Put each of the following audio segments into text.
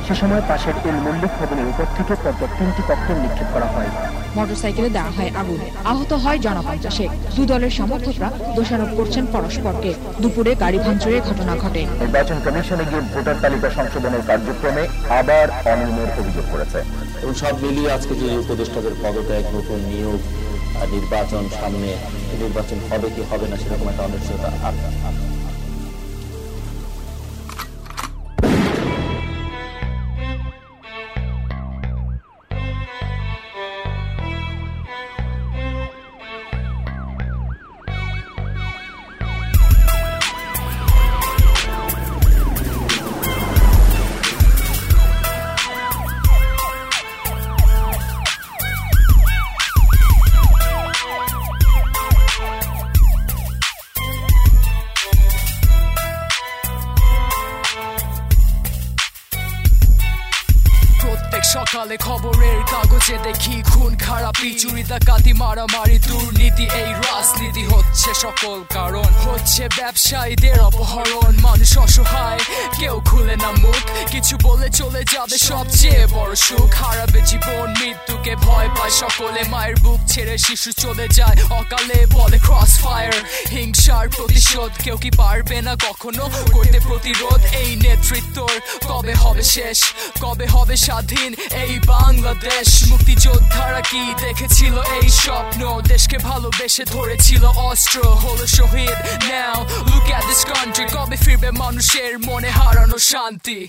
সে সময় পাশের এল মল্লিক ভবনের উপর থেকে পরপর 3টি ককটেল নিক্ষেপ করা হয়। মোটরসাইকেলে দেওয়া হয় আগুন, আহত হয় জন50। দু দলের সমর্থকরা দোষারোপ করছেন পরস্পরকে। দুপুরে গাড়ি ভাঙচুরের ঘটনা ঘটে। নির্বাচন কমিশনে গিয়ে ভোটার তালিকা সংশোধনের কার্যক্রমে আবার অনিয়মের অভিযোগ করেছে। এবং সব মিলিয়ে আজকে যে উপদেষ্টাদের পদত্যাগ, নতুন নিয়োগ, নির্বাচন সামনে, নির্বাচন হবে কি হবে না সেরকম একটা অনিশ্চয়তা। সকালে খবরের কাগজে দেখি খুন খারাপি, চুরি ডাকাতি, মারামারি, দুর্নীতি, এই রাজনীতি হচ্ছে সকল কারণ। হচ্ছে ব্যবসায়ীদের অপহরণ, মানুষ অসহায়, কেউ খুলে না মুখ, কিছু বলে চলে যাবে সবচেয়ে বড় সুখ। হারাবে জীবন, মৃত্যুকে ভয় পায় সকলে, মায়ের বুক ছেড়ে শিশু চলে যায় অকালে, বলে ক্রস ফায়ার। হিংসার প্রতিশোধ কেউ কি পারবে না কখনো করতে প্রতিরোধ? এই নেতৃত্বর কবে হবে শেষ, কবে হবে স্বাধীন এই বাংলাদেশ? মুক্তিযোদ্ধারা কি দেখেছিল এই স্বপ্ন? দেশকে ভালোবেসে ধরেছিল অস্ত্র, হলো শহীদ। Now look at this country, কবে ফিরবে মানুষের মনে হারানো শান্তি?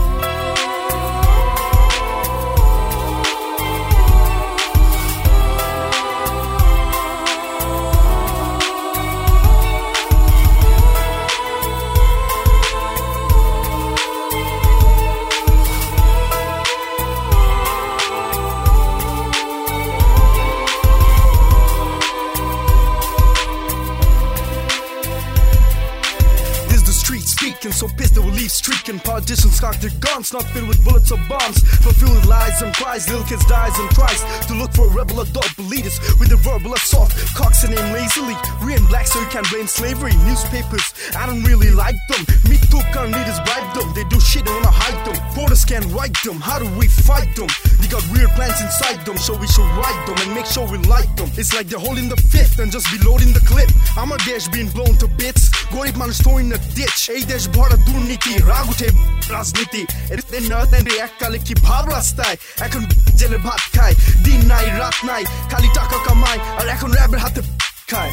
So pissed they will leave streaking. Politicians cock their guns, not filled with bullets or bombs, but filled with lies and cries. Little kids dies and tries to look for rebel adult leaders with a verbal assault. Cocks a name lazily, real and black, so you can't blame slavery. Newspapers, I don't really like them. Me too, can't leaders bribe them. They do shit, they wanna hide them. Voters can't write them. How do we fight them? They got weird plans inside them, so we should write them and make sure we like them. It's like they're holding the fifth and just be loading the clip. I'm a dash being blown to bits. Gorib man throwing a ditch. A dash bhara দুর্নীতি, রাগ উঠে রাজনীতি। এর নয় এককালে কি ভাব রাস্তায়, এখন জেলে ভাত খায়, দিন নাই রাত নাই, খালি টাকা কামায়, আর এখন র্যাবের হাতে খায়।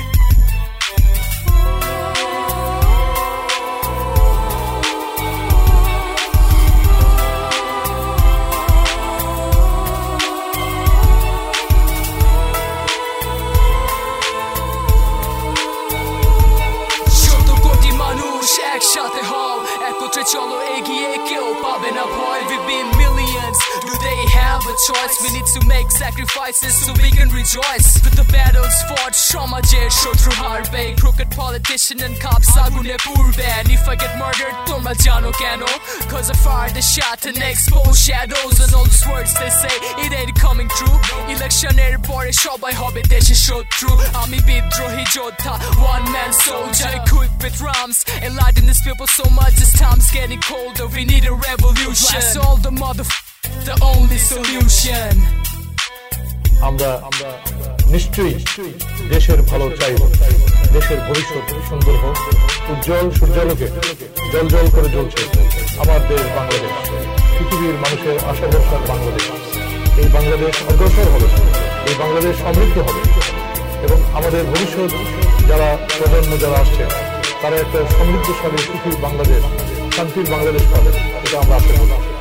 একসাথে হও, একত্রে চলো এগিয়ে, কেউ পাবে না ভয়। We've been millions, do they have a choice? We need to make sacrifices so we can rejoice. With the battles fought, সমাজের শত্রু হারবে, crooked politician and cops আগুনে পুড়বে। And if I get murdered, তোমরা জানো কেন? Cause I fired the shot and expose shadows, and all those words they say, it ain't coming true. ইলেকশনের পরে সবাই হবে দেশের শত্রু। আমি বিদ্রোহী যোদ্ধা, one man soldier, equipped with rhymes, enlighten these people so much, this time's getting colder, we need a revolution. Blast all the the only solution. আমরা নিশ্চয়ই দেশের ভালো চাইব, দেশের ভবিষ্যৎ সুন্দর হোক, উজ্জ্বল সূর্যালোকে জল জল করে জ্বলছে আমার দেশ বাংলাদেশ, পৃথিবীর মানুষের আশা ভরসার বাংলাদেশ। এই বাংলাদেশ অগ্রসর হবে, এই বাংলাদেশ সমৃদ্ধ হবে, এবং আমাদের ভবিষ্যৎ যারা প্রজন্ম যারা আসছে তারা একটা সমৃদ্ধশালী সুখী বাংলাদেশ, শান্তির বাংলাদেশ পাবে, এটা আমরা আশা করি।